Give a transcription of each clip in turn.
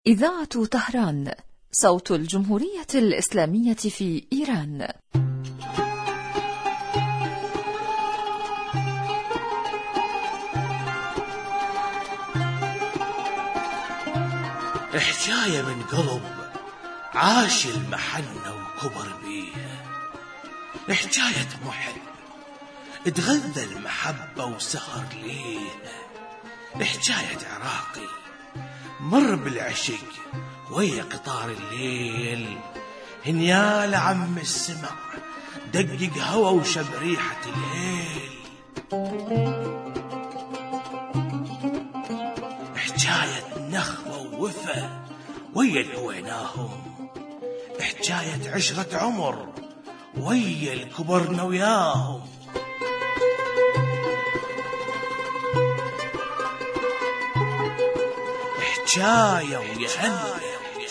إذاعة طهران، صوت الجمهورية الإسلامية في إيران. حكاية من قلب عاش المحنة وكبر بيها، حكاية محب اتغذى المحبة وسهر ليها، حكاية عراقي مر بالعشق ويا قطار الليل، هنيال عم السمع دقق هوا وشب ريحة الهيل. حكاية نخوة ووفا ويا الهويناهم، حكاية عشرة عمر ويا الكبرنا وياهم. حكاية ويهنى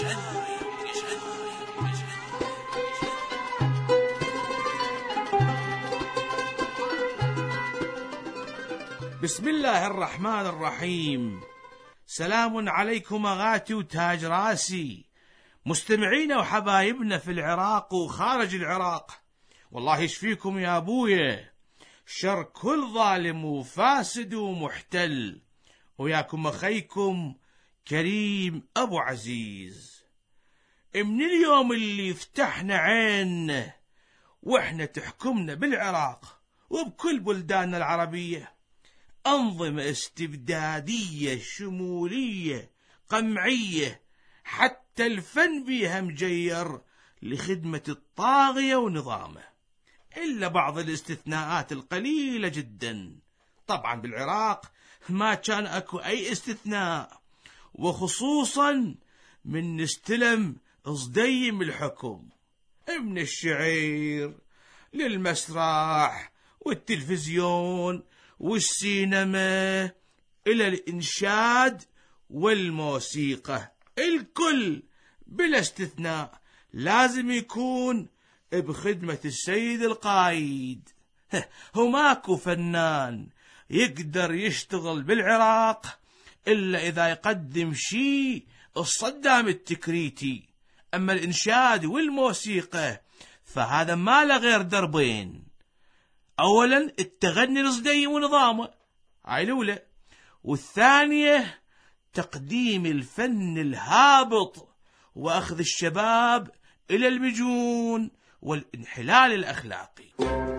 بسم الله الرحمن الرحيم. سلام عليكم أغاتي وتاج راسي، مستمعينا وحبايبنا في العراق وخارج العراق، والله يشفيكم يا أبويا شر كل ظالم وفاسد ومحتل، وياكم أخيكم كريم أبو عزيز. من اليوم اللي فتحنا عيننا وإحنا تحكمنا بالعراق وبكل بلداننا العربية أنظمة استبدادية شمولية قمعية، حتى الفن بيها مجير لخدمة الطاغية ونظامه، إلا بعض الاستثناءات القليلة جدا. طبعا بالعراق ما كان أكو أي استثناء، وخصوصا من نستلم صديم الحكم، من الشعير للمسرح والتلفزيون والسينما إلى الإنشاد والموسيقى، الكل بلا استثناء لازم يكون بخدمة السيد القايد. هو ماكو فنان يقدر يشتغل بالعراق إلا إذا يقدم شيء الصدام التكريتي، أما الإنشاد والموسيقى فهذا ما له غير دربين، أولا التغني الصديم ونظامه، هاي الأولى، والثانية تقديم الفن الهابط وأخذ الشباب إلى المجون والانحلال الأخلاقي.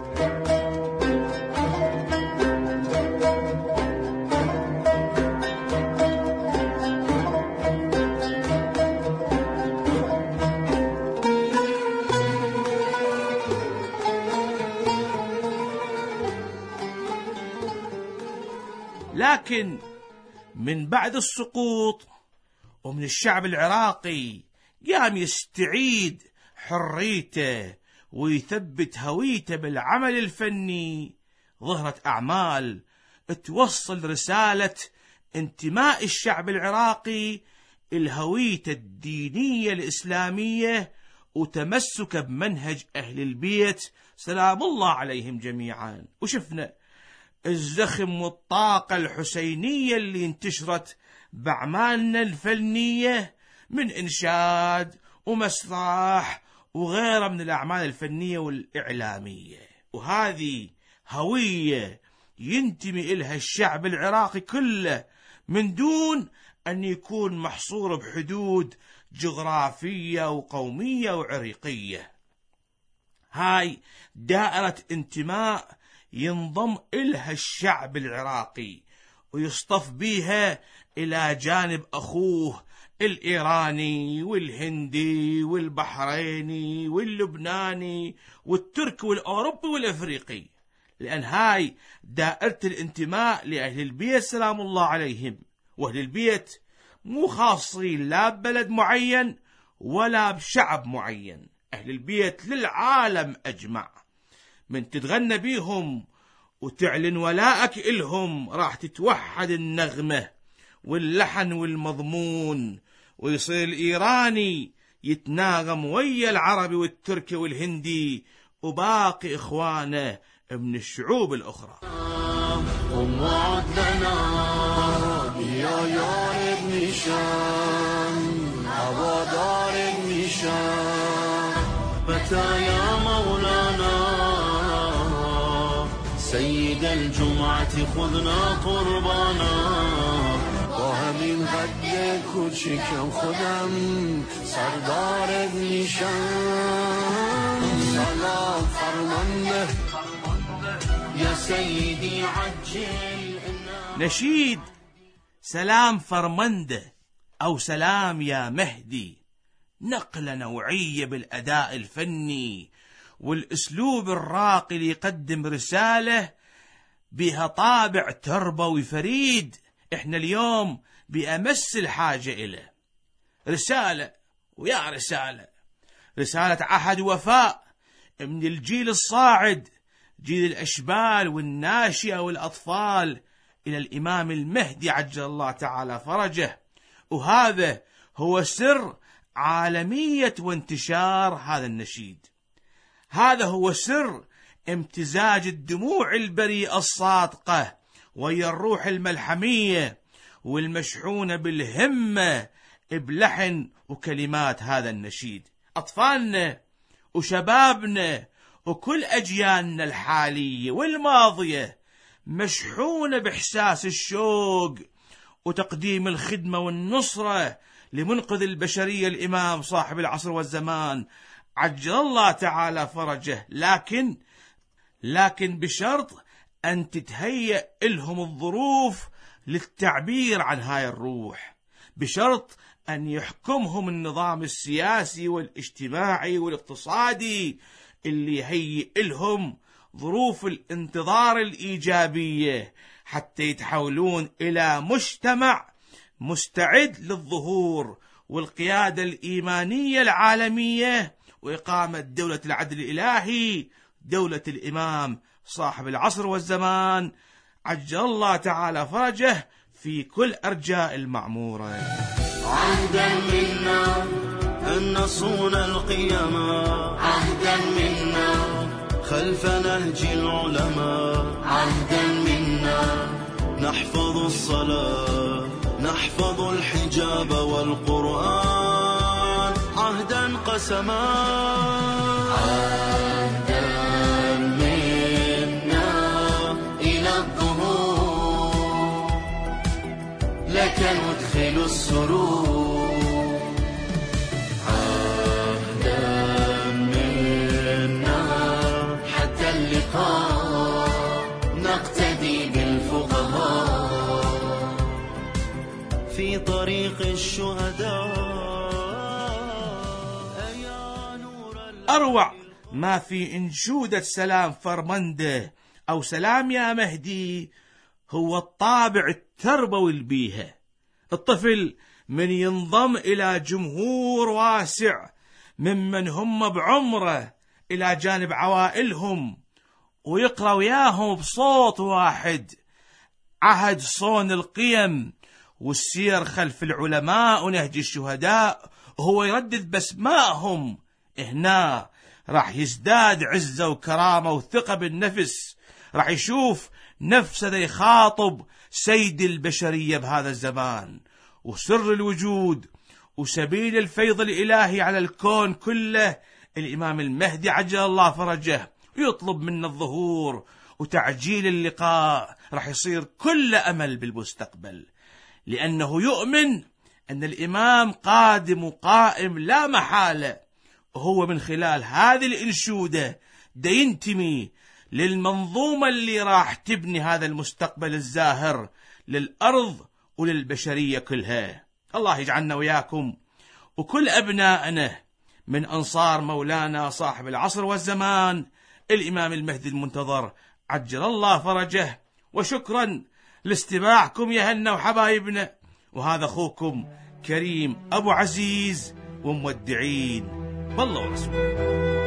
لكن من بعد السقوط ومن الشعب العراقي قام يستعيد حريته ويثبت هويته بالعمل الفني، ظهرت أعمال توصل رسالة انتماء الشعب العراقي الهوية الدينية الإسلامية وتمسك بمنهج أهل البيت سلام الله عليهم جميعا. وشفنا الزخم والطاقة الحسينية اللي انتشرت بأعمالنا الفنية من إنشاد ومسرح وغيرها من الأعمال الفنية والإعلامية، وهذه هوية ينتمي إلها الشعب العراقي كله من دون أن يكون محصور بحدود جغرافية وقومية وعريقية. هاي دائرة انتماء ينضم إلها الشعب العراقي ويصطف بيها إلى جانب أخوه الإيراني والهندي والبحريني واللبناني والتركي والأوروبي والأفريقي، لأن هاي دائرة الانتماء لأهل البيت سلام الله عليهم. وأهل البيت مو خاصين لا ببلد معين ولا بشعب معين، أهل البيت للعالم أجمع. من تتغنى بيهم وتعلن ولاءك إلهم راح تتوحد النغمة واللحن والمضمون، ويصير الإيراني يتناغم ويا العربي والتركي والهندي وباقي إخوانه من الشعوب الأخرى. ومعدنا يا ابن شام متى يا مولانا سيد الجمعة خذنا قربانا وهمین قد کوچیکم خودم سردار نیشم سلام فرمانده یا سیدی عجل. نشيد سلام فرمنده أو سلام يا مهدي، نقلة نوعية بالأداء الفني والأسلوب الراقي اللي يقدم رسالة بها طابع تربوي فريد. إحنا اليوم بأمس الحاجة إليه. رسالة ويا رسالة عهد وفاء من الجيل الصاعد، جيل الأشبال والناشئة والأطفال، إلى الإمام المهدي عجل الله تعالى فرجه. وهذا هو سر عالمية وانتشار هذا النشيد، هذا هو سر امتزاج الدموع البريئة الصادقة وهي الروح الملحمية والمشحونة بالهمة بلحن وكلمات هذا النشيد. أطفالنا وشبابنا وكل أجيالنا الحالية والماضية مشحونة بإحساس الشوق وتقديم الخدمة والنصرة لمنقذ البشرية الإمام صاحب العصر والزمان عجل الله تعالى فرجه، لكن بشرط أن تتهيأ لهم الظروف للتعبير عن هاي الروح، بشرط أن يحكمهم النظام السياسي والاجتماعي والاقتصادي اللي يهيئ لهم ظروف الانتظار الإيجابية حتى يتحولون إلى مجتمع مستعد للظهور والقيادة الإيمانية العالمية وإقامة دولة العدل الإلهي، دولة الإمام صاحب العصر والزمان عجل الله تعالى فرجه في كل أرجاء المعمورة. عهدا منا أن نصون القيامة، عهدا منا خلف نهج العلماء، عهدا منا نحفظ الصلاة نحفظ الحجاب والقرآن، عهدا قسما عهدا منا إلى الظهور لك ندخل السرور، عهدا منا حتى اللقاء نقتدي بالفقهاء في طريق الشهداء. أروع ما في انشودة سلام فرمنده أو سلام يا مهدي هو الطابع التربوي البيها. الطفل من ينضم إلى جمهور واسع ممن هم بعمره إلى جانب عوائلهم ويقرأ وياهم بصوت واحد عهد صون القيم والسير خلف العلماء ونهج الشهداء، وهو يردد باسمائهم، هنا راح يزداد عزة وكرامة وثقة بالنفس، راح يشوف نفسه يخاطب سيد البشرية بهذا الزمان وسر الوجود وسبيل الفيض الإلهي على الكون كله الإمام المهدي عجل الله فرجه، ويطلب منا الظهور وتعجيل اللقاء. راح يصير كل أمل بالمستقبل، لأنه يؤمن أن الإمام قادم وقائم لا محالة، وهو من خلال هذه الإنشودة دا ينتمي للمنظومة اللي راح تبني هذا المستقبل الزاهر للأرض وللبشرية كلها. الله يجعلنا وياكم وكل أبنائنا من أنصار مولانا صاحب العصر والزمان الإمام المهدي المنتظر عجل الله فرجه. وشكرا لاستماعكم يا هنا وحبايبنا، وهذا أخوكم كريم أبو عزيز، ومودعين بالله ورسوله.